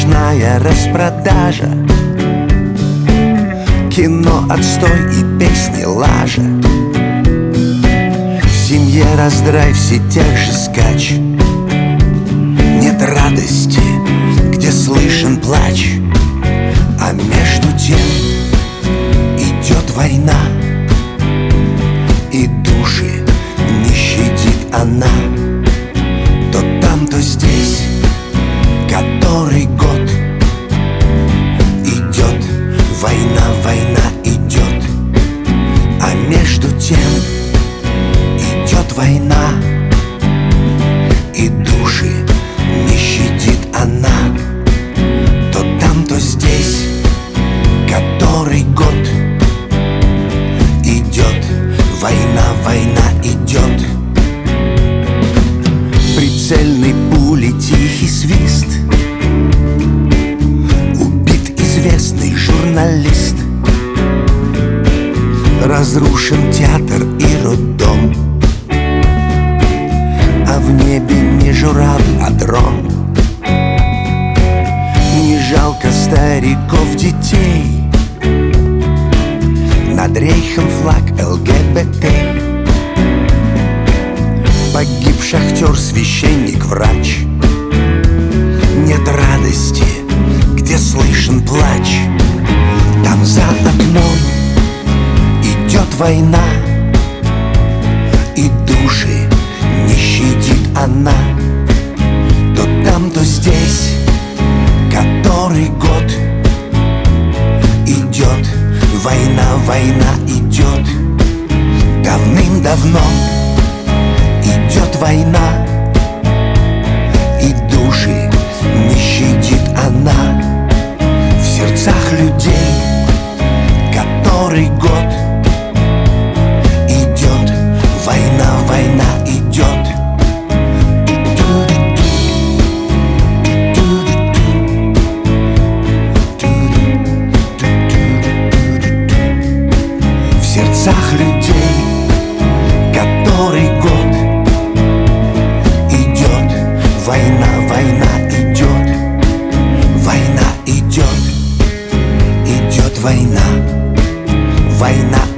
сплошная распродажа, кино отстой и песни лажа. В семье раздрай, в сетях же скач. Нет радости, где слышен плач, а между тем идет война, и души не щадит она. То там, то здесь, который год идет война, война идет, а между тем идет война, и души не щадит она. То там, то здесь, который год идет война, война идет. Прицельной пули тихий свист, убит известный журналист, разрушен театр и роддом, а в небе не журавль, а дрон. Не жалко стариков, детей, над рейхом флаг ЛГБТ. Погиб шахтер, священник, врач. Нет радости, где слышен плач. Там за окном идет война, и души не щадит она. То там, то здесь, который год идет война, война идет. Давным-давно идет война, и души не щадит она. В сердцах людей, который год идет война, война идет. В сердцах людей, который год идет война, война идет. Война идет, идет война, война